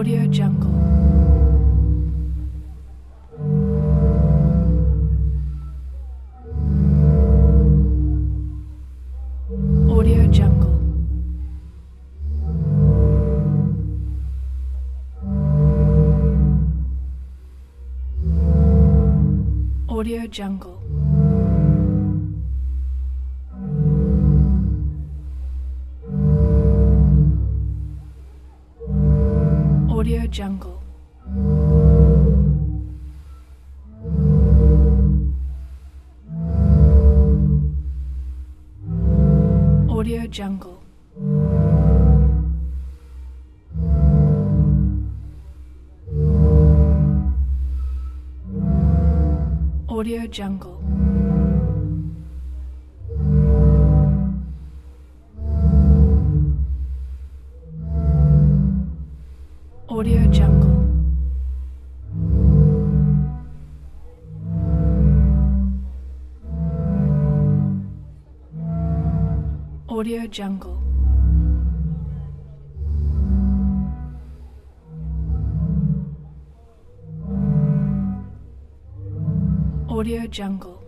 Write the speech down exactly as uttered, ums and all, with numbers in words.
Audio Jungle. Audio Jungle. Audio Jungle. Audio Jungle. Audio Jungle. Audio Jungle. Audio Jungle. Audio Jungle. Audio Jungle.